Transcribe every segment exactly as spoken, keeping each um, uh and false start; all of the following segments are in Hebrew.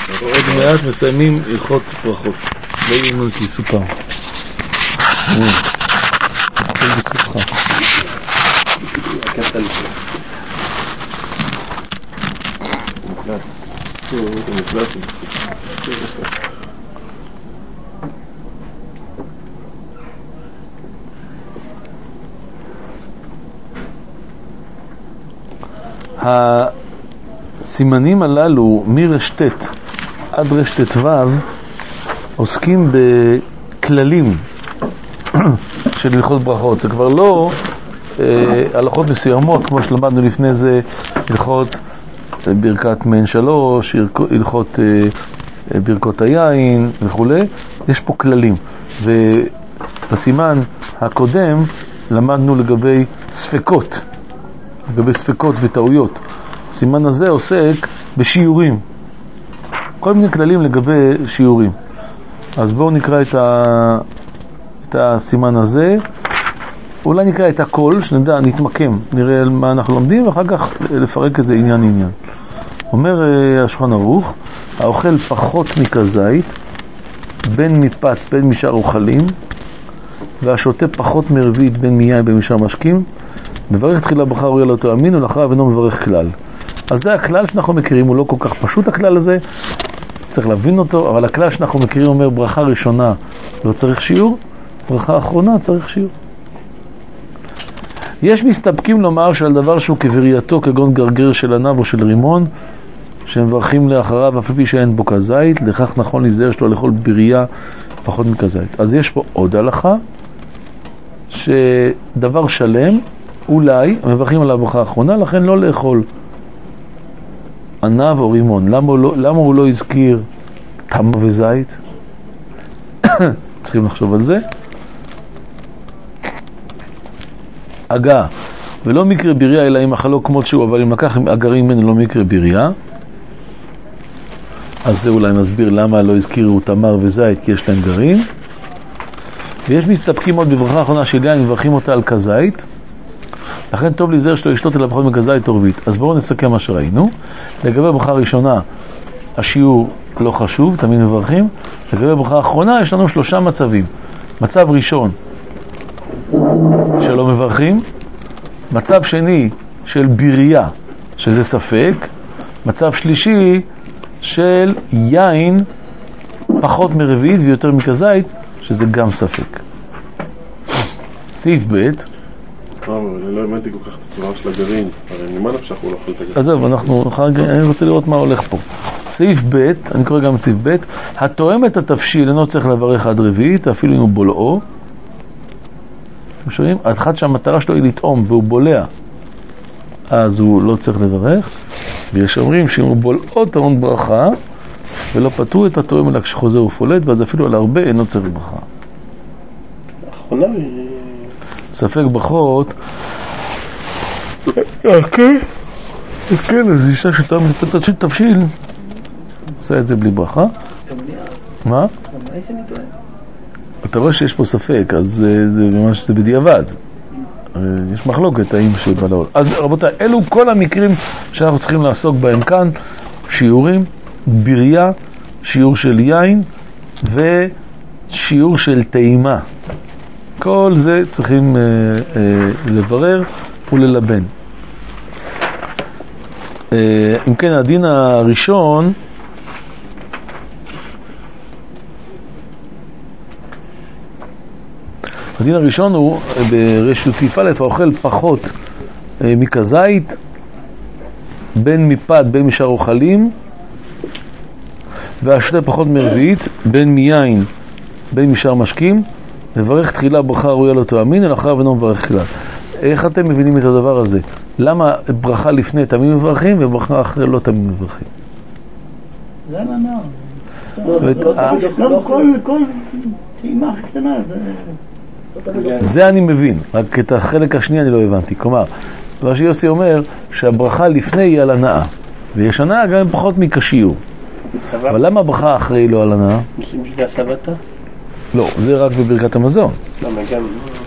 עוד מעט מסיימים הלכות ברכות. לא יאמנו כי סוכר. הכל בזכותך. הקטע לפני. מוקלט. מוקלט. הסימנים הללו מרשתת עד רשתת ו' עוסקים בכללים של הלכות ברכות. זה כבר לא אה, הלכות מסוימות כמו שלמדנו לפני זה, הלכות ברכת מן שלוש, הלכות אה, ברכות היין וכו'. יש פה כללים, ובסימן הקודם למדנו לגבי ספקות, לגבי ספקות וטעויות. הסימן הזה עוסק בשיעורים, כל מיני כללים לגבי שיעורים. אז בואו נקרא את, ה... את הסימן הזה, אולי נקרא את הכל, שנדע, נתמקם, נראה מה אנחנו לומדים, ואחר כך לפרק את זה עניין עניין. אומר השולחן ערוך, האוכל פחות מכזית, בין מפת בין משאר אוכלים, והשותה פחות מרבית בין מיין בין משאר משקים, מברך תחילה ברכה ראויה לא תאמין, ולאחריו אינו מברך כלל. אז זה הכלל שאנחנו מכירים, הוא לא כל כך פשוט הכלל הזה, צריך להבין אותו, אבל הכלל שאנחנו מכירים אומר ברכה ראשונה לא צריך שיעור, ברכה אחרונה צריך שיעור. יש מסתפקים לומר שעל דבר שהוא כברייתו, כגון גרגר של ענב או של רימון, שמברכים לאחריו אף פי שאין בו כזית, לכך נכון להיזהר שלו לאכול בריה פחות מכזית. אז יש פה עוד הלכה, שדבר שלם, אולי, מברכים עליו ברכה האחרונה, לכן לא לאכול ענב או רימון. למה הוא לא, למה הוא לא הזכיר תמה וזית? צריכים לחשוב על זה. אגה, ולא מקרה בריה אלא אם אכלו כמות שהוא, אבל אם לקח אגרים ממנו לא מקרה בריה. אז זה אולי מסביר למה לא הזכירו תמר וזית, כי יש להם גרים. ויש מסתפקים עוד בברכה האחרונה של יין, מברכים אותה על כזית, לכן טוב להיזהר שלא ישלוט אלא פחות מכזית עורבית. אז בואו נסכם מה שראינו. לגבי ברכה ראשונה השיעור לא חשוב, תמיד מברכים. לגבי ברכה האחרונה יש לנו שלושה מצבים. מצב ראשון שלא מברכים, מצב שני של בריה שזה ספק, מצב שלישי של יין פחות מרבית ויותר מכזית שזה גם ספק. סעיף ב' אני לא האמנתי כל כך את הצורה של הגרעין, הרי נמה נפשך הוא לא אוכל את הגרעין. עזוב, אנחנו, אני רוצה לראות מה הולך פה. סעיף ב', אני קורא גם סעיף ב', התואם את התפשיל אינו צריך לברך עד רביעית, אפילו אם הוא בולעו. אתם שומעים? עד אחד שהמטרה שלו היא לטעום והוא בולע, אז הוא לא צריך לברך. ויש אומרים שאם הוא בולעו טעון ברכה, ולא פתרו את התואם אלא כשחוזר ופולט, ואז אפילו על הרבה אינו צריך ברכה. האחרונה היא... ספק ברכות, כן, כן, אז אישה שאתה מתפתת של תבשיל, עושה את זה בלי ברכה. מה? אתה רואה שיש פה ספק, אז זה ממש זה בדיעבד. יש מחלוקת האם שבא לעול. אז רבותיי, אלו כל המקרים שאנחנו צריכים לעסוק בהם כאן, שיעורים, בריה, שיעור של יין ושיעור של טעימה. כל זה צריכים אה, אה, לברר וללבן. אה, אם כן, הדין הראשון הדין הראשון הוא ברשות א' האוכל פחות אה, מכזית, בין מפת בין משאר אוכלים, והשותה פחות מרבית, בין מיין בין משאר משקים, מברך תחילה ברכה ראויה לא תאמין, ולאחריו אינו מברך כלל. איך אתם מבינים את הדבר הזה? למה ברכה לפני תמיד מברכים וברכה אחרי לא תמיד מברכים? זה הנאמר. כל טעימה קטנה זה... זה אני מבין, רק את החלק השני אני לא הבנתי. כלומר, רש"י יוסי אומר שהברכה לפני היא על הנאה, ויש הנאה גם פחות מכשיור. אבל למה הברכה אחרי לא על הנאה? בשביל הסבתה? לא, זה רק בברכת המזון. למה גם...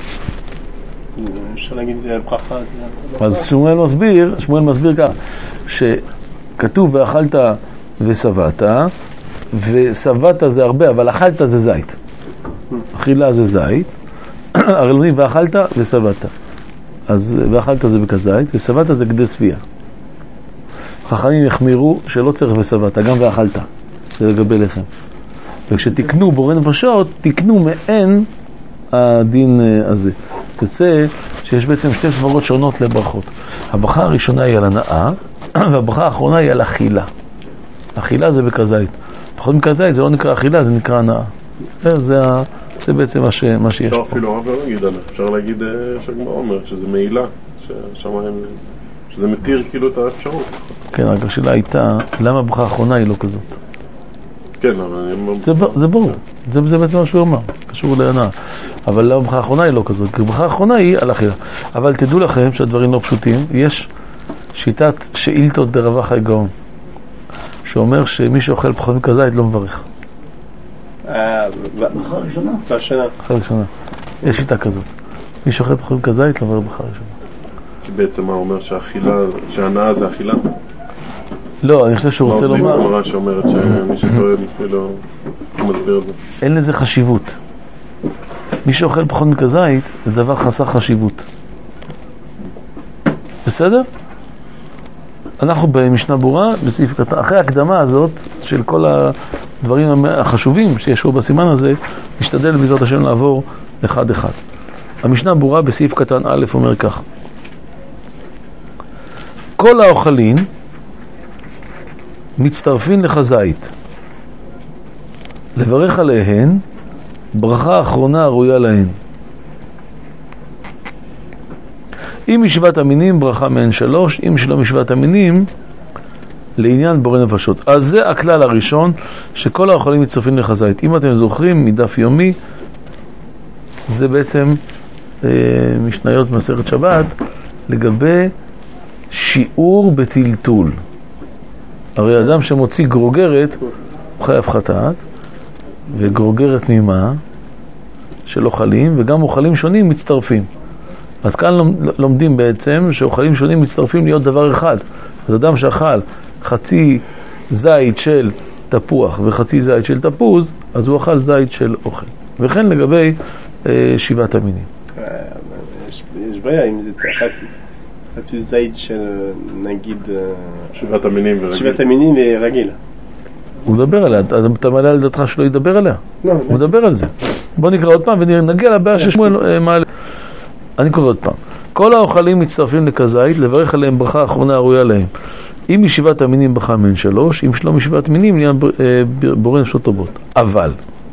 אפשר להגיד זה ברכה. אז שמואל מסביר, שמואל מסביר כך, שכתוב ואכלת וסבאת, וסבאת זה הרבה, אבל אכלת זה זית. אכילה זה זית, הרי לומדים ואכלת וסבאת. אז ואכלת זה בכזית, וסבאת זה כדי סבייה. חכמים יחמירו שלא צריך וסבאת, גם ואכלת, זה לגבי לחם. וכשתקנו בורא נפשות, תקנו מעין הדין הזה. יוצא שיש בעצם שתי סברות שונות לברכות. הברכה הראשונה היא על הנאה, והברכה האחרונה היא על אכילה. אכילה זה בכזית. פחות מכזית זה לא נקרא אכילה, זה נקרא הנאה. זה, זה בעצם מה, ש, מה שיש פה. אפשר אפילו רב לא להגיד, אפשר להגיד שהגמרא אומרת שזה מעילה, ששמיים, שזה מתיר כאילו את האפשרות. כן, רק השאלה הייתה, למה הברכה האחרונה היא לא כזאת? כן, אבל... זה, זה ברור, זה, זה בעצם מה שהוא אומר, קשור להנאה. אבל למה הברכה האחרונה היא לא כזאת? כי הברכה האחרונה היא על אכילה. אבל תדעו לכם שהדברים לא פשוטים. יש שיטת שאילתות דרב חי גאון, שאומר שמי שאוכל פחות מכזית לא מברך. ברכה ראשונה? בשנה. ברכה ראשונה. יש שיטה כזאת. מי שאוכל פחות מכזית לא מברך ברכה ראשונה. כי בעצם מה אומר שהאכילה, שההנאה זה אכילה? לא, אני חושב שהוא רוצה לומר... מה עושים אמרה שאומרת שמי שטועל לא מסביר את זה? אין לזה חשיבות. מי שאוכל פחות מכזית זה דבר חסר חשיבות. בסדר? אנחנו במשנה ברורה, בסעיף קטן, אחרי ההקדמה הזאת של כל הדברים החשובים שיש פה בסימן הזה, נשתדל בעזרת השם לעבור אחד אחד. המשנה ברורה בסעיף קטן א' אומר כך: כל האוכלים מצטרפים לכזית, לברך עליהן ברכה אחרונה הראויה להן. אם משבעת המינים ברכה מהן שלוש, אם שלא משבעת המינים לעניין בורא נפשות. אז זה הכלל הראשון, שכל האוכלים מצטרפים לכזית. אם אתם זוכרים מדף יומי, זה בעצם אה, משניות מסכת שבת לגבי שיעור בטלטול. הרי אדם שמוציא גרוגרת הוא חייב חטאת, וגרוגרת ממה? של אוכלים, וגם אוכלים שונים מצטרפים. אז כאן לומדים בעצם שאוכלים שונים מצטרפים להיות דבר אחד. אז אדם שאכל חצי זית של תפוח וחצי זית של תפוז, אז הוא אכל זית של אוכל. וכן לגבי אה, שבעת המינים. יש, יש בעיה אם זה חצי, חצי זית של נגיד שבעת המינים ורגיל. שבעת המינים ורגיל. הוא מדבר עליה, אתה מעלה על דעתך שלא ידבר עליה? לא, הוא מדבר על זה. בוא נקרא עוד פעם ונגיע לבעיה ששמואל מעלה. אני קורא עוד פעם. כל האוכלים מצטרפים לכזית, לברך עליהם ברכה האחרונה הראויה להם. אם משבעת המינים ברכה מהן שלוש, אם שלא משבעת מינים לעניין בורא נפשות רבות. אבל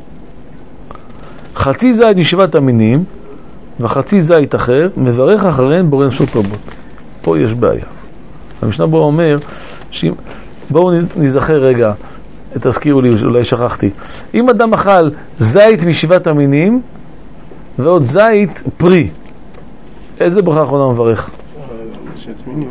חצי זית משבעת המינים וחצי זית אחר מברך אחריהן בורא נפשות רבות. פה יש בעיה. המשנה ברורה אומר, בואו נזכר רגע, תזכירו לי, אולי שכחתי. אם אדם אכל זית משבעת המינים ועוד זית פרי, איזה ברכה האחרונה מברך? שבעת מינים.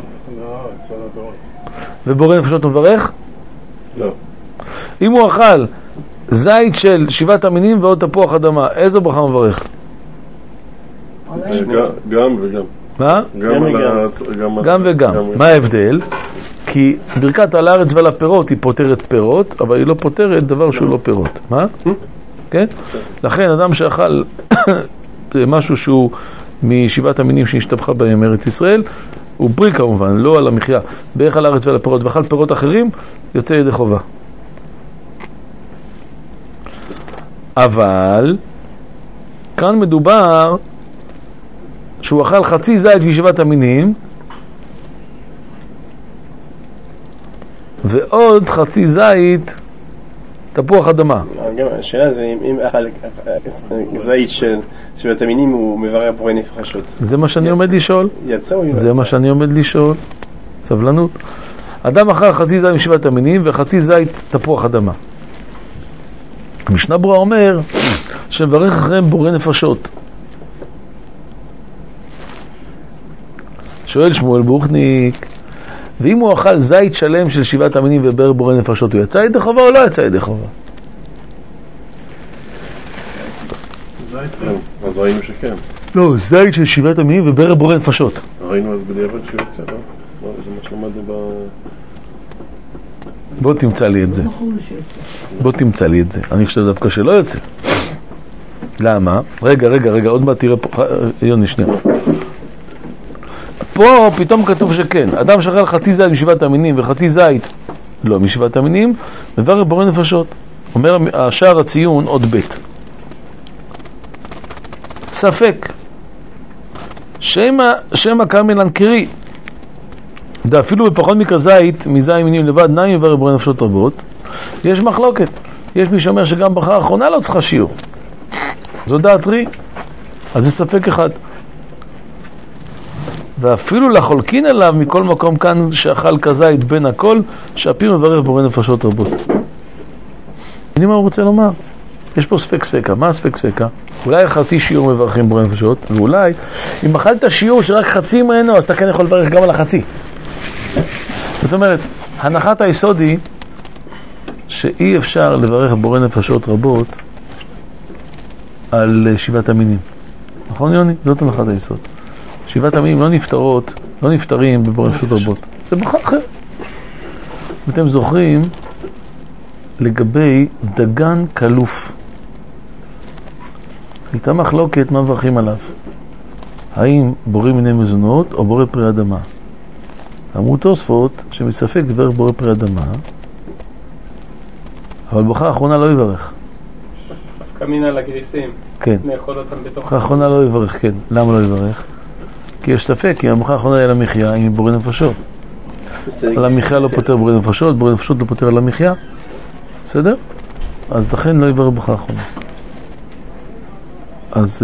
ובורא נפשות מברך? לא. אם הוא אכל זית של שבעת המינים ועוד תפוח אדמה, איזה ברכה מברך? גם וגם. מה? גם וגם. מה ההבדל? כי ברכת על הארץ ועל הפירות היא פותרת פירות, אבל היא לא פותרת דבר שהוא לא פירות. מה? כן? לכן אדם שאכל משהו שהוא משבעת המינים שנשתבחה בהם ארץ ישראל, הוא פרי כמובן, לא על המחיה, בערך על הארץ ועל הפירות, ואכל פירות אחרים, יוצא ידי חובה. אבל כאן מדובר שהוא אכל חצי זית משבעת המינים ועוד חצי זית תפוח אדמה. השאלה זה אם אכל זית של שבעת המינים הוא מברך בורא נפשות. זה מה שאני עומד לשאול. זה מה שאני עומד לשאול. סבלנות. אדם אכל חצי זית משבעת המינים וחצי זית תפוח אדמה. המשנה ברורה אומר שמברך אחריהם בורא נפשות. שואל שמואל ברוכניק, ואם הוא אכל זית שלם של שבעת המינים וברך בורא נפשות, הוא יצא ידי חובה או לא יצא ידי חובה? אז ראינו שכן. לא, זית של שבעת המינים וברך בורא נפשות. ראינו אז בדיעבד שהוא יצא, לא? זה מה שלמדנו ב... בוא תמצא לי את זה. בוא תמצא לי את זה. אני חושב דווקא שלא יוצא. למה? רגע, רגע, רגע, עוד מעט תראה פה, יוני, שנייה. פה פתאום כתוב שכן, אדם שאכל חצי זית משבעת המינים וחצי זית לא משבעת המינים, מברך בורא נפשות. אומר השער הציון עוד בית. ספק. שמה, שמה קרמלן קרי. ואפילו בפחות מכזית, מזית מינים לבד, נאי מברך בורא נפשות רבות. יש מחלוקת. יש מי שאומר שגם ברכה האחרונה לא צריכה שיעור. זו דעת רי. אז זה ספק אחד. ואפילו לחולקין עליו מכל מקום כאן שאכל כזית בין הכל, שהפיר מברך בורא נפשות רבות. אני מה הוא רוצה לומר? יש פה ספק ספקה. מה הספק ספקה? אולי חצי שיעור מברכים בורא נפשות, ואולי אם אכלת שיעור שרק חצי ממנו, אז אתה כן יכול לברך גם על החצי. זאת אומרת, הנחת היסוד היא שאי אפשר לברך בורא נפשות רבות על שבעת המינים. נכון יוני? זאת הנחת היסוד. שבעת המינים לא נפטרות, לא נפטרים בבורא נפשות רבות. זה ברכה אחר. אתם זוכרים לגבי דגן קלוף. הייתה מחלוקת מה מברכים עליו. האם בורא מיני מזונות או בורא פרי אדמה. אמרו תוספות שמספק דבר בורא פרי אדמה, אבל ברכה האחרונה לא יברך. דווקא מינה לגריסים. כן. נאכול אותם בתוך... ברכה האחרונה לא יברך, כן. למה לא יברך? כי יש ספק, כי הברכה האחרונה היא על המחיה, היא בורא נפשות. על המחיה לא פותר בורא נפשות, בורא נפשות לא פותר על המחיה. בסדר? אז לכן לא יברך ברכה האחרונה. אז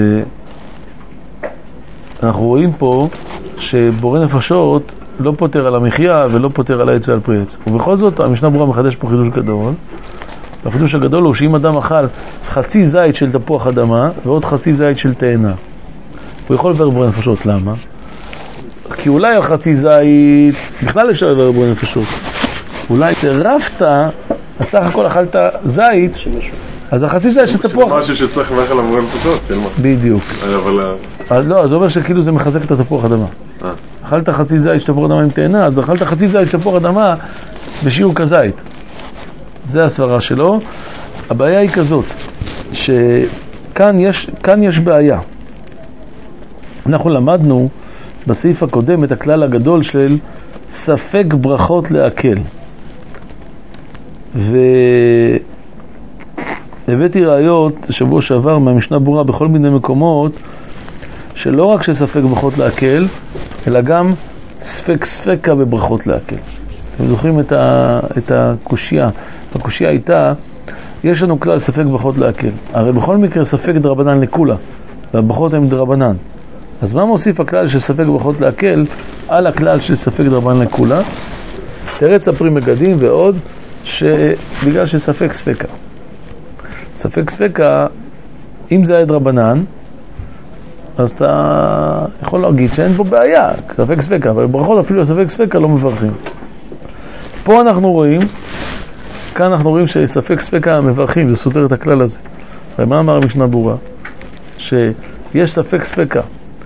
אנחנו רואים פה שבורא נפשות לא פותר על המחיה ולא פותר על העץ ועל פרי עץ. ובכל זאת המשנה ברורה מחדש פה חידוש גדול. והחידוש הגדול הוא שאם אדם אכל חצי זית של תפוח אדמה ועוד חצי זית של תאנה, הוא יכול לברך בורא נפשות. למה? כי אולי על חצי זית בכלל אפשר לברך בורא נפשות. אולי צרפת, אז סך הכל אכלת זית, אז החצי זית של תפוח. משהו שצריך לברך עליו בורא נפשות, כן מה? בדיוק. אז לא, זה אומר שכאילו זה מחזק את התפוח אדמה. אכלת חצי זית של תפוח אדמה עם תאנה, אז אכלת חצי זית של תפוח אדמה בשיעור כזית. זה הסברה שלו. הבעיה היא כזאת, שכאן יש, כאן יש בעיה. אנחנו למדנו בסעיף הקודם את הכלל הגדול של ספק ברכות להקל. והבאתי ראיות שבוע שעבר מהמשנה ברורה בכל מיני מקומות, שלא רק שספק ברכות להקל, אלא גם ספק ספקה בברכות להקל. אתם זוכרים את, ה, את הקושיה. הקושיה הייתה, יש לנו כלל ספק ברכות להקל. הרי בכל מקרה ספק דרבנן לכולה, והברכות הן דרבנן. אז מה מוסיף הכלל של ספק ברכות להקל על הכלל של ספק דרבנן לכולה? תרץ הפרי מגדים ועוד, שבגלל שספק ספקה. ספק ספקה, אם זה היה דרבנן, אז אתה יכול להגיד שאין פה בעיה, ספק ספקה, אבל ברכות אפילו ספק ספקה לא מברכים. פה אנחנו רואים, כאן אנחנו רואים שספק ספקה מברכים, זה סותר את הכלל הזה. ומה אמר המשנה ברורה? שיש ספק ספקה.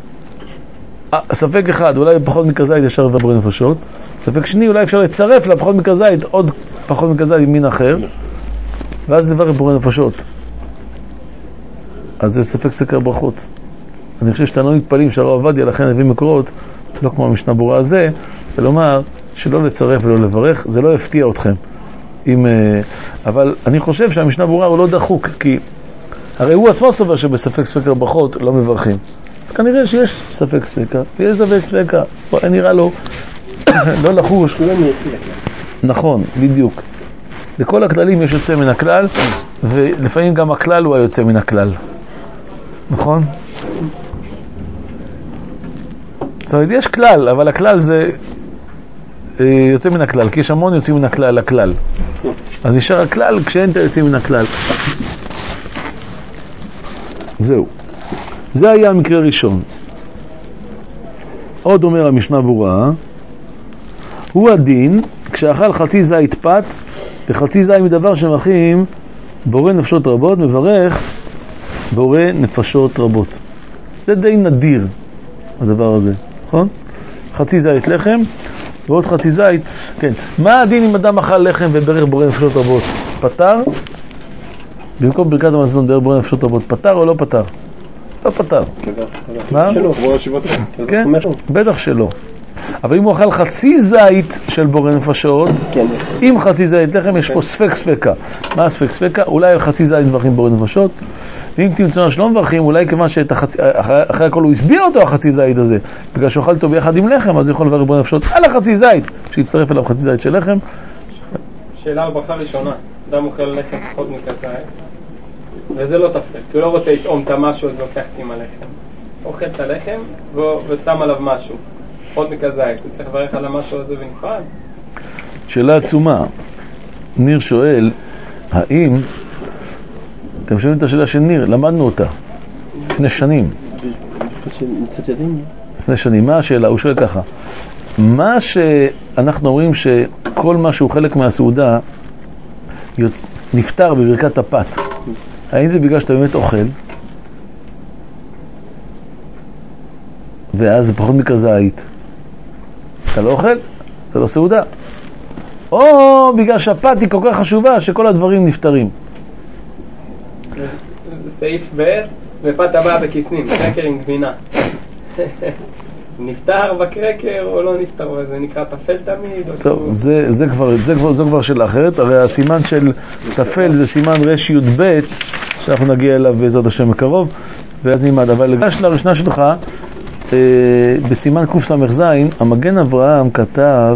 ספק אחד, אולי פחות מכזית ישר ובורא נפשות. ספק שני, אולי אפשר לצרף לפחות מכזית עוד פחות מכזית עם מין אחר, ואז לברך בורא נפשות. אז זה ספק ספקה ברכות. אני חושב שאתה לא מתפלים שהרב עובדיה לכן הביא מקורות, לא כמו המשנה ברורה הזה, ולומר שלא לצרף ולא לברך, זה לא יפתיע אתכם. אם, אבל אני חושב שהמשנה ברורה הוא לא דחוק, כי הרי הוא עצמו סובר שבספק ספקה ברכות לא מברכים. אז כנראה שיש ספק ספקה, ויש ספק ספקה, נראה לו לא לחוש. נכון, בדיוק. לכל הכללים יש יוצא מן הכלל, ולפעמים גם הכלל הוא היוצא מן הכלל. נכון? זאת אומרת, יש כלל, אבל הכלל זה יוצא מן הכלל, כי יש המון יוצאים מן הכלל לכלל. אז נשאר הכלל כשאין את היוצאים מן הכלל. זהו. זה היה המקרה ראשון. עוד אומר המשנה ברורה, הוא הדין כשאכל חצי זית פת וחצי זית מדבר שמחים בורא נפשות רבות, מברך בורא נפשות רבות. זה די נדיר הדבר הזה, נכון? חצי זית לחם ועוד חצי זית. כן. מה הדין אם אדם אכל לחם וברך בורא נפשות רבות? פטר? במקום ברכת המזון ברך בורא נפשות רבות, פטר או לא פטר? לא פטר. מה? שלא. כן, בטח שלא. אבל אם הוא אכל חצי זית של בורא נפשות, עם חצי זית לחם יש פה ספק ספקה. מה ספק ספקה? אולי חצי זית מברכים בורא נפשות, ואם תמצאו שלא מברכים, אולי כיוון שאחרי הכל הוא הסביר אותו החצי זית הזה, בגלל שאוכל אותו ביחד עם לחם, אז יכול לברך בורא נפשות על החצי זית, שיצטרף אליו חצי זית של לחם. שאלה על ברכה ראשונה, אדם אוכל לחם פחות מכזית, וזה לא תפל, כי הוא לא רוצה לטעום את המשהו, אז לוקח עם הלחם. אוכל את הלחם ושם עליו משהו, פחות מכזית, הוא צריך לברך על המשהו הזה בנפרד? שאלה עצומה. ניר שואל, האם, אתם שומעים את השאלה של ניר, למדנו אותה לפני שנים. לפני שנים. מה השאלה? הוא שואל ככה, מה שאנחנו אומרים שכל מה שהוא חלק מהסעודה נפטר בברכת הפת, האם זה בגלל שאתה באמת אוכל ואז זה פחות מכזית, אתה לא אוכל, אתה לא סעודה, או בגלל שהפת היא כל כך חשובה שכל הדברים נפטרים? סעיף ב' ופת הבאה בכיסנים, קרקר עם גבינה. נפטר בקרקר או לא נפטר, וזה נקרא תפל תמיד? טוב, זה, זה כבר, זה כבר, זו כבר שאלה אחרת. הרי הסימן של תפל זה סימן רש י' ב' שאנחנו נגיע אליו בעזרת השם מקרוב, ואז נלמד. אבל לגבי השאלה הראשונה שלך, אה, בסימן קס"ז, המגן אברהם כתב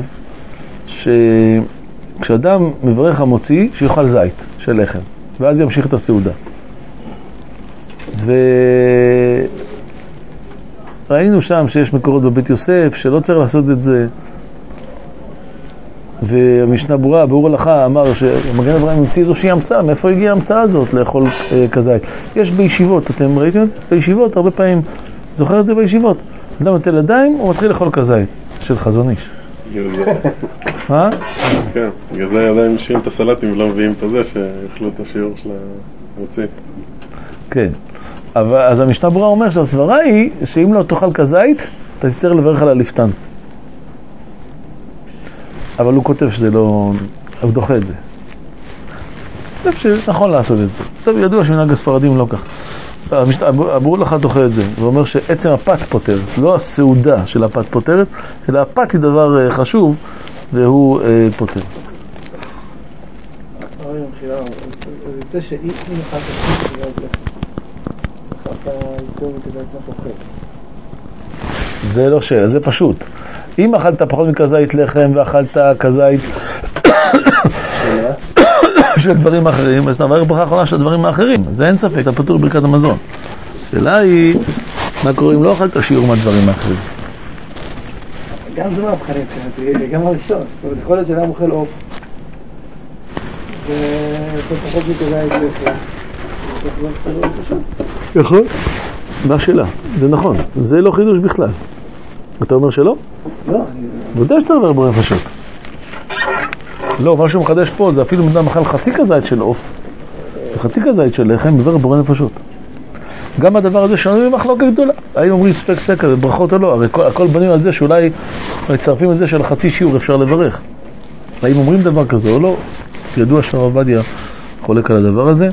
שכשאדם מברך המוציא, שיאכל זית של לחם, ואז ימשיך את הסעודה. וראינו שם שיש מקורות בבית יוסף שלא צריך לעשות את זה, והמשנה ברורה, ברור הלכה, אמר שהמגן אברהם המציא איזושהי המצאה. מאיפה הגיעה ההמצאה הזאת לאכול אה, כזית? יש בישיבות, אתם ראיתם את זה? בישיבות, הרבה פעמים זוכר את זה בישיבות, אדם נוטל ידיים, הוא מתחיל לאכול כזית של חזון איש. מה? כן, בגלל זה עדיין משאירים את הסלטים ולא מביאים את זה שיאכלו את השיעור של המוציא. כן, אבל אז המשנה ברורה אומר שהסברה היא שאם לא תאכל כזית אתה תצטרך לברך על הלפתן, אבל הוא כותב שזה לא, הוא דוחה את זה. אני חושב שנכון לעשות את זה. טוב, ידוע שמנהג הספרדים לא כך. הברור לך דוחה את זה, הוא אומר שעצם הפת פותרת, לא הסעודה של הפת פותרת, אלא הפת היא דבר חשוב והוא פותר. זה יוצא שאם אחת תשים כזית לחם, אחת יותר מכזית מה תאכל. זה לא שאלה, זה פשוט. אם אכלת פחות מכזית לחם ואכלת כזית של דברים אחרים, אז נעבר ברכה האחרונה של הדברים האחרים, זה אין ספק, אתה פטור ברכת המזון. השאלה היא, מה קורה אם לא אכלת שיעור מהדברים האחרים? גם זה מהבחנים, גם הראשון. זאת אומרת, יכול להיות שאדם אוכל עוף ואתה פחות מכזית לחם, נכון? מה השאלה? זה נכון, זה לא חידוש בכלל. אתה אומר שלא? לא. ודאי שצריך לברך בורא נפשות. לא, מה שהוא מחדש פה זה אפילו אדם אכל חצי כזית של עוף וחצי כזית של לחם, מברך בורא נפשות. גם הדבר הזה שנוי במחלוקת גדולה. האם אומרים ספק ספק על ברכות או לא? הרי הכל, הכל בנים על זה שאולי מצרפים את זה של חצי שיעור אפשר לברך. האם אומרים דבר כזה או לא? ידוע שהרב עובדיה חולק על הדבר הזה,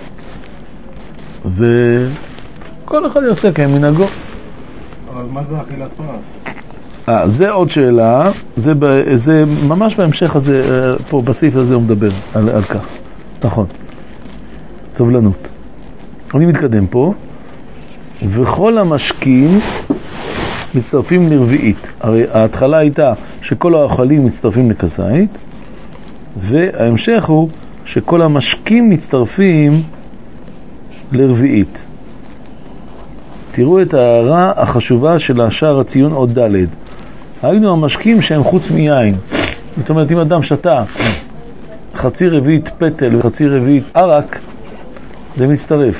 וכל אחד יעשה כמנהגו. אבל מה זה אכילת פרס? אה, זה עוד שאלה, זה, ב, זה ממש בהמשך הזה, פה בסעיף הזה הוא מדבר על, על כך. נכון. סובלנות. אני מתקדם פה. וכל המשקים מצטרפים לרביעית. הרי ההתחלה הייתה שכל האוכלים מצטרפים לכזית, וההמשך הוא שכל המשקים מצטרפים לרביעית. תראו את ההערה החשובה של השער הציון עוד ד'. היינו המשקים שהם חוץ מיין. זאת אומרת, אם אדם שתה חצי רביעית פטל וחצי רביעית ערק, זה מצטרף.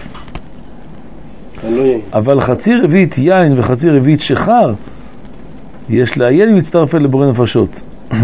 אבל חצי רביעית יין וחצי רביעית שחר, יש לעיין מצטרפת לבורא נפשות.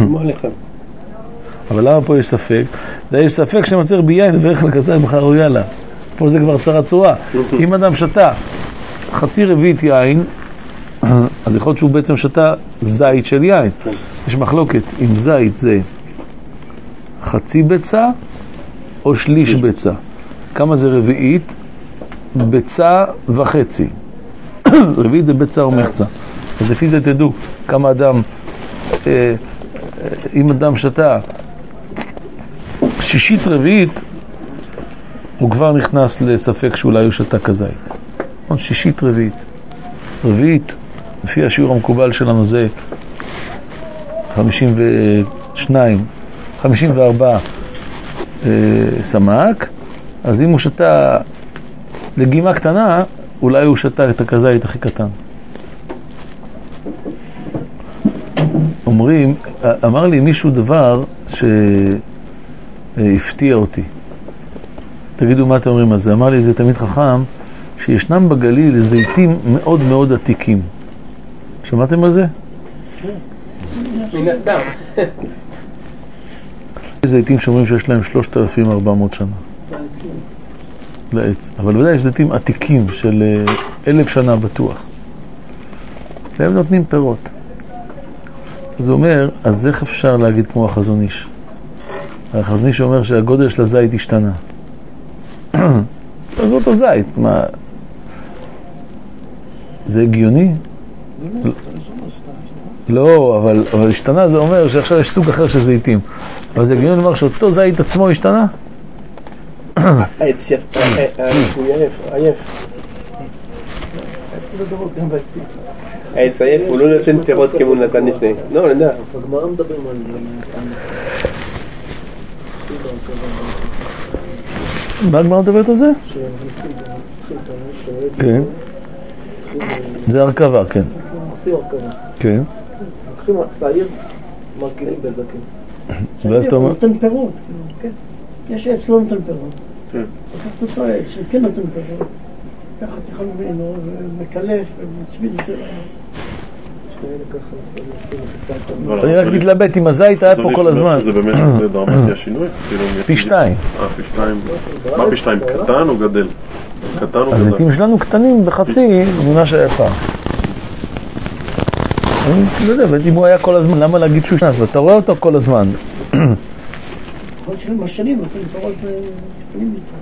אבל למה פה יש ספק? יש ספק שמצטרף ביין ואיך לכזית מחר או יאללה. פה זה כבר צרה צורה. אם אדם שתה חצי רביעית יין אז יכול להיות שהוא בעצם שתה זית של יין. יש מחלוקת אם זית זה חצי ביצה או שליש ביצה. כמה זה רביעית? ביצה וחצי. רביעית זה ביצה או מחצה. אז לפי זה תדעו כמה אדם, אה, אם אדם שתה שישית רביעית, הוא כבר נכנס לספק שאולי הוא שתה כזית. שישית רביעית. רביעית, לפי השיעור המקובל שלנו זה חמישים ושתיים, חמישים וארבע אה, סמק. אז אם הוא שתה לגימה קטנה, אולי הוא שתה את הכזית הכי קטן. אומרים, אמר לי מישהו דבר שהפתיע אותי. תגידו מה אתם אומרים על זה. אמר לי, זה תמיד חכם, שישנם בגליל זיתים מאוד מאוד עתיקים. שמעתם על זה? מן הסתם. זיתים שאומרים שיש להם שלושת אלפים וארבע מאות שנה. לעץ. אבל ודאי יש זיתים עתיקים של אלף שנה בטוח. והם נותנים פירות. אז הוא אומר, אז איך אפשר להגיד כמו החזון איש? החזון איש אומר שהגודל של הזית השתנה. אז אותו זית, מה? זה הגיוני? לא, אבל, אבל השתנה זה אומר שעכשיו יש סוג אחר של זיתים. אבל זה הגיוני לומר שאותו זית עצמו השתנה? העץ יפה, הוא עייף, עייף. העץ עייף, הוא לא נותן פירות כמו נתן לפני. לא, נדע. בגמרא מדברים על זה. מה הגמרא מדברת על זה? כן. זה הרכבה, כן. עושים הרכבה. כן. לוקחים צעיר, מרכיבים בזקים. ואז אתה אומר... נותן פירות, כן. יש עץ לא נותן פירות. כן. לקחת אותו עץ שכן נותן פירות. ככה תיכל ממנו, ומקלף, ומצמיד את זה. אני רק מתלבט עם הזית היה פה כל הזמן. זה באמת דרמטי השינוי? פי שתיים. אה, פי שתיים. מה פי שתיים? קטן או גדל? קטן או גדל? הזיתים שלנו קטנים בחצי ממה שהיה פעם. אני לא יודע, אם הוא היה כל הזמן, למה להגיד שהוא שנס? ואתה רואה אותו כל הזמן. עוד שנים בשנים, נותן פירות קטנים יותר.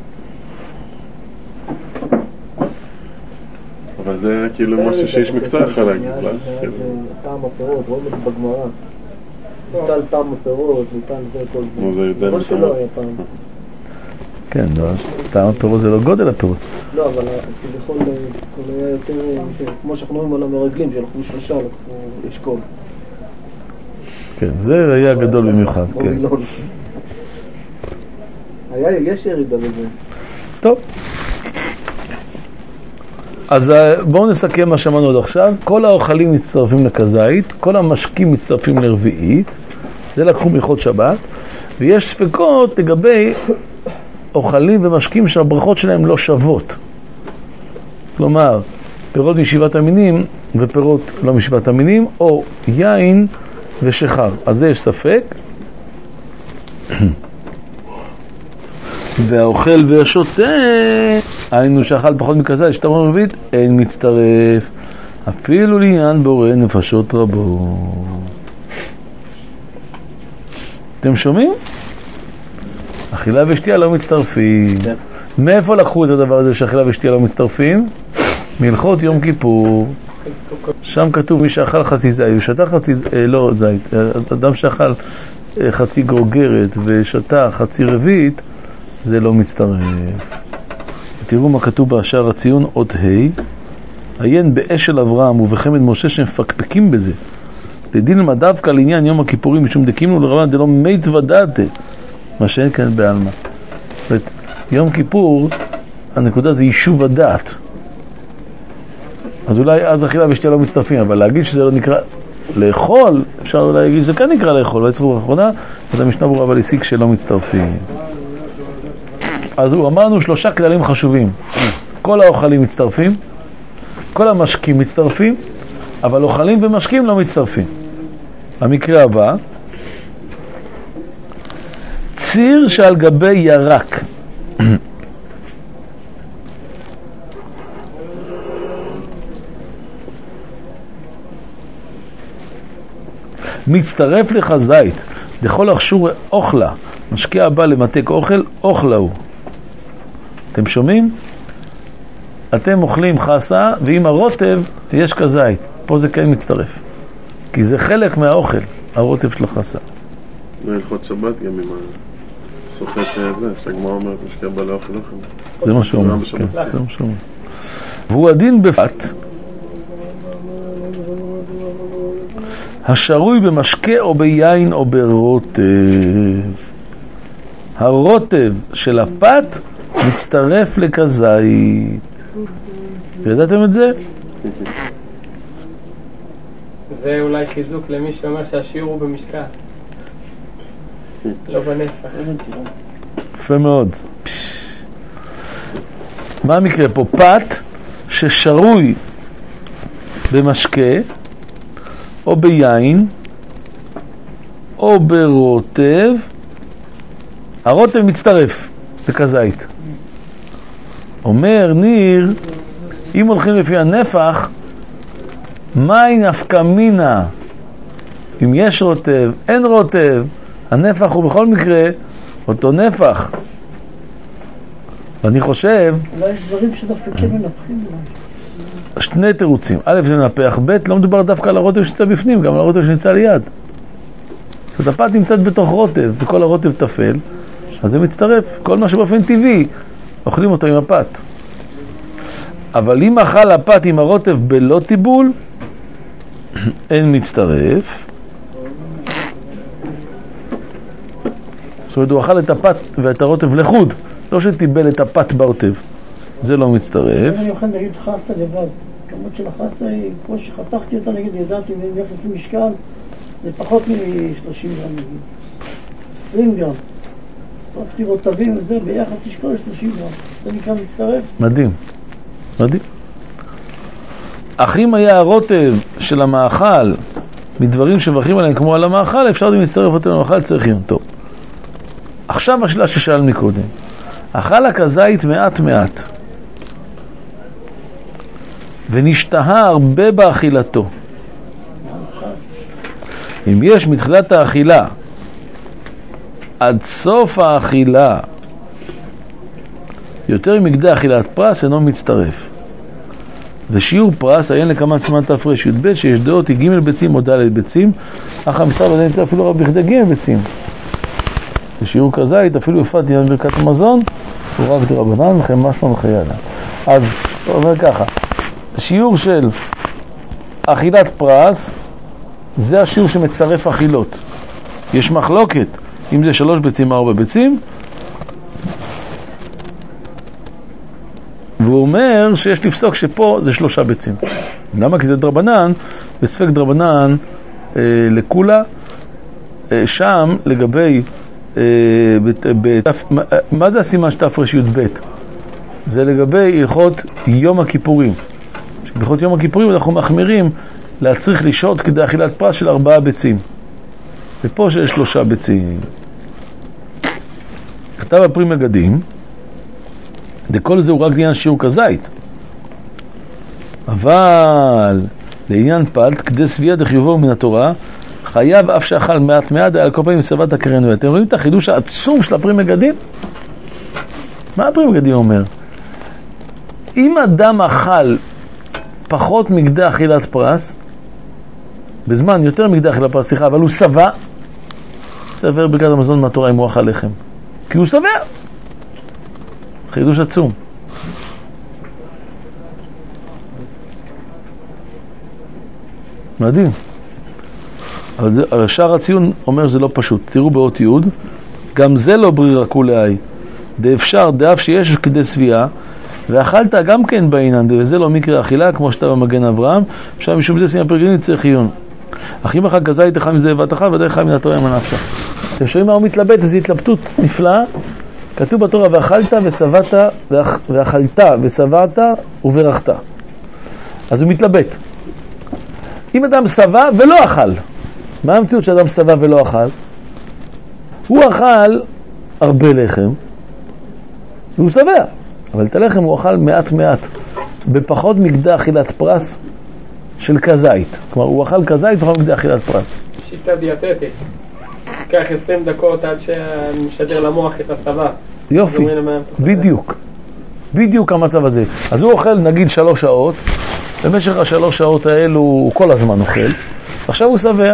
אבל זה כאילו משהו שיש מקצוע יכול להגיד. טעם הפירות, רואים את זה בגמרא. ניתן טעם הפירות, ניתן זה כל זה. נו, זה יודע כל שלא היה פעם. כן, טעם הפירות זה לא גודל הפירות. לא, אבל כביכול היה יותר, כמו שאנחנו רואים על המרגלים, שלקחו שלושה, לקחו אשכול. כן, זה היה גדול במיוחד, כן. היה, יש ירידה בזה. טוב. אז בואו נסכם מה שמענו עד עכשיו. כל האוכלים מצטרפים לכזית, כל המשקים מצטרפים לרביעית, זה לקחו מלכות שבת, ויש ספקות לגבי אוכלים ומשקים שהברכות שלהם לא שוות. כלומר, פירות משבעת המינים ופירות לא משבעת המינים, או יין ושחר. אז זה יש ספק. והאוכל והשותה, היינו שאכל פחות מכזית, שתה רביעית, אין מצטרף, אפילו לעניין בורא נפשות רבות. אתם שומעים? אכילה ושתייה לא מצטרפים. מאיפה לקחו את הדבר הזה שאכילה ושתייה לא מצטרפים? מלכות יום כיפור. שם כתוב מי שאכל חצי זית ושתה חצי זית, לא זית, אדם שאכל חצי גרוגרת ושתה חצי רביעית, זה לא מצטרף. תראו מה כתוב בשער הציון עוד ה' עיין באש של אברהם ובחמד משה שמפקפקים בזה. לדין מה דווקא לעניין יום הכיפורים משום דקימנו לרבנן דלא מצווה דעתה, מה שאין כאן בעלמא. יום כיפור הנקודה זה יישוב הדעת. אז אולי אז אכילה ושתייה לא מצטרפים, אבל להגיד שזה לא נקרא לאכול, אפשר אולי להגיד שזה כן נקרא לאכול. ויצרו האחרונה, אז המשנה ברורה אבל הסיק שלא מצטרפים. אז הוא אמרנו שלושה כללים חשובים. כל האוכלים מצטרפים, כל המשקים מצטרפים, אבל אוכלים ומשקים לא מצטרפים. המקרה הבא, ציר שעל גבי ירק. מצטרף לך זית, לכל אכשור אוכלה, משקיע הבא למתק אוכל, אוכלה הוא. אתם שומעים? אתם אוכלים חסה, ועם הרוטב יש כזית. פה זה כן מצטרף. כי זה חלק מהאוכל, הרוטב של החסה. בהלכות שבת גם עם הסוחט הזה, שהגמרא אומרת משקיע הבא לאוכל אוכל. זה מה שהוא אומר, כן, זה מה שהוא אומר. והוא הדין בפת, השרוי במשקה או ביין או ברוטב. הרוטב של הפת מצטרף לכזית. ידעתם את זה? זה אולי חיזוק למי שאומר שהשיעור הוא במשקל, לא בנפח. יפה מאוד. מה המקרה פה? פת ששרוי במשקה או ביין או ברוטב, הרוטב מצטרף לכזית. אומר ניר, אם הולכים לפי הנפח, מהי נפקא מינה? אם יש רוטב, אין רוטב, הנפח הוא בכל מקרה אותו נפח. ואני חושב... אולי יש דברים שדווקא כן מנפחים. שני תירוצים. א', זה מנפח. ב', לא מדובר דווקא על הרוטב שנמצא בפנים, גם על הרוטב שנמצא ליד. זאת הפת נמצאת בתוך רוטב, וכל הרוטב תפל, אז זה מצטרף. כל מה שבאופן טבעי, אוכלים אותו עם הפת. אבל אם אכל הפת עם הרוטב בלא טיבול, אין מצטרף. זאת אומרת, הוא אכל את הפת ואת הרוטב לחוד, לא שטיבל את הפת ברוטב. זה לא מצטרף. אני אוכל נגיד חסה לבד. כמות של החסה היא, כמו שחתכתי אותה, נגיד, ידעתי ביחס למשקל, זה פחות מ-שלושים גרם, נגיד. עשרים גרם. שרפתי רוטבים וזה, ביחס תשקול שלושים גרם. זה נקרא מצטרף. מדהים. מדהים. אך אם היה הרוטב של המאכל מדברים שמברכים עליהם כמו על המאכל, אפשר גם להצטרף אותם למאכל, צריכים. טוב. עכשיו השאלה ששאל מקודם. אכל הכזית מעט מעט ונשתהה הרבה באכילתו. אם יש מתחילת האכילה עד סוף האכילה יותר ממקדה אכילת פרס, אינו מצטרף. ושיעור פרס עיין לכמה סימן תפרש י"ב, שיש דעות היא ג' ביצים או ד' ביצים, אך המשרד עדיין נמצא אפילו רב בכדי ג' ביצים. ושיעור כזית אפילו יפת עניין ברכת המזון הוא רק דרבנן וכן משמע וחיי אדם. אז הוא אומר ככה, שיעור של אכילת פרס זה השיעור שמצרף אכילות. יש מחלוקת אם זה שלוש ביצים או ארבע ביצים, והוא אומר שיש לפסוק שפה זה שלושה ביצים. למה? כי זה דרבנן, בספק דרבנן אה, לכולה, אה, שם לגבי אה, בת, בת, מה, מה זה הסימן שתפרש י"ב? זה לגבי הלכות יום הכיפורים. בהלכות יום הכיפורים אנחנו מחמירים להצריך לשהות כדי אכילת פרס של ארבעה ביצים, ופה שיש שלושה ביצים. כתב הפרי מגדים, וכל זה הוא רק לעניין שיעור כזית, אבל לעניין פלט כדי סביעה דחיובו מן התורה חייב אף שאכל מעט מעט על כל פעמים סבת הקרנו. אתם רואים את החידוש העצום של הפרי מגדים? מה הפרי מגדים אומר? אם אדם אכל פחות מקדה אכילת פרס, בזמן יותר מקדה אכילת פרס, סליחה, אבל הוא שבע, זה עבר ברכת המזון מהתורה אם הוא אכל לחם, כי הוא שבע. חידוש עצום. מדהים. אבל שער הציון אומר זה לא פשוט. תראו באות י' גם זה לא ברירה כולי, דאפשר דאף שיש כדי סביעה ואכלת גם כן בעינן, וזה לא מקרה אכילה כמו שתה במגן אברהם, עכשיו משום זה סימן פרגנים צריך עיון. אך אם אחר כזית אחד מזה בבת אחת ודאי אחד מן התורה עם הנפשה. אתם שומעים מה הוא מתלבט? איזו התלבטות נפלאה. כתוב בתורה ואכלת וסבעת ואכלת וסבעת וברכת. אז הוא מתלבט. אם אדם שבע ולא אכל, מה המציאות שאדם שבע ולא אכל? הוא אכל הרבה לחם והוא שבע, אבל את הלחם הוא אכל מעט מעט, בפחות מקדה אכילת פרס של כזית. כלומר הוא אכל כזית בפחות מקדה אכילת פרס. שיטה דיאטטית. קח עשרים דקות עד שאני משדר למוח את הסבה. יופי, בדיוק. בדיוק המצב הזה. אז הוא אוכל נגיד שלוש שעות, במשך השלוש שעות האלו הוא כל הזמן אוכל, עכשיו הוא שבע.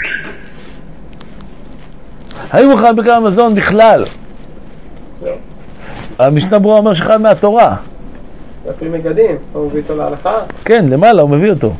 האם הוא חייב בכלל מזון בכלל? לא. המשנה ברורה אומר שחייב מהתורה. זה אפילו מגדים, הוא מביא אותו להלכה? כן, למעלה הוא מביא אותו.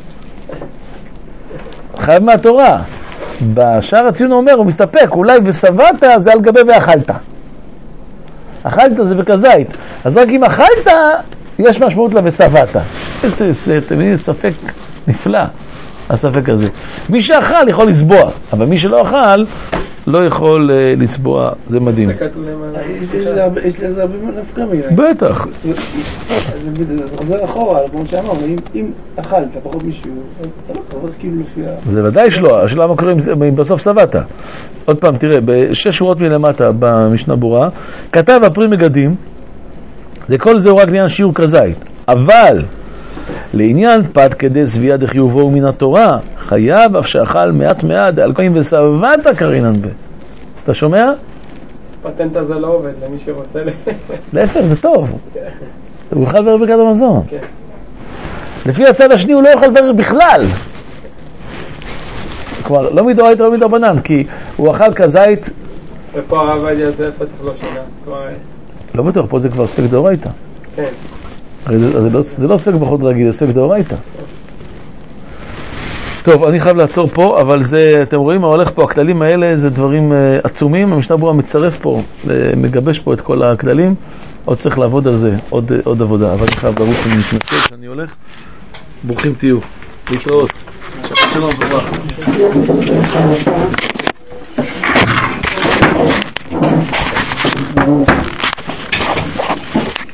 חייב מהתורה. בשאר הציון הוא אומר, הוא מסתפק, אולי וסבעת זה על גבי ואכלת. אכלת זה בכזית. אז רק אם אכלת, יש משמעות לה וסבעת. איזה, איזה, תמיד ספק נפלא, הספק הזה. מי שאכל יכול לסבוע, אבל מי שלא אכל, לא יכול uh, לסבוע, זה מדהים. יש לזה הרבה נפקא מילה. בטח. זה חוזר אחורה, כמו שאמרנו, אם אכלת פחות מישהו, אתה לא חוזר כאילו לפי ה... זה ודאי שלא, השאלה מה קורה אם בסוף סבעת. עוד פעם, תראה, בשש שורות מלמטה במשנה ברורה, כתב הפרי מגדים, זה כל זה הוא רק לעניין שיעור כזית. אבל לעניין פת כדי סביעה דחיובו מן התורה, חייב אף שאכל מעט מעט על כהן וסבעת קרינן ב. אתה שומע? פטנט הזה לא עובד למי שרוצה להפך, זה טוב. הוא אוכל ורק ברכת המזון. לפי הצד השני הוא לא אוכל ורק בכלל. כלומר, לא מדאורייתא, לא מדרבנן, כי הוא אכל כזית. ופה הרב עובדיה זה פתח לא שינה. לא בטוח, פה זה כבר ספק דאורייתא. כן. זה לא, זה לא ספק בחוד רגיל, זה ספק דאורייתא. טוב, אני חייב לעצור פה, אבל זה, אתם רואים מה הולך פה, הכללים האלה זה דברים uh, עצומים, המשנה ברורה מצרף פה, מגבש פה את כל הכללים, עוד צריך לעבוד על זה, עוד, עוד עבודה, אבל אני חייב לרוץ, אני מתנצל שאני הולך, ברוכים תהיו, להתראות, שלום וברכה.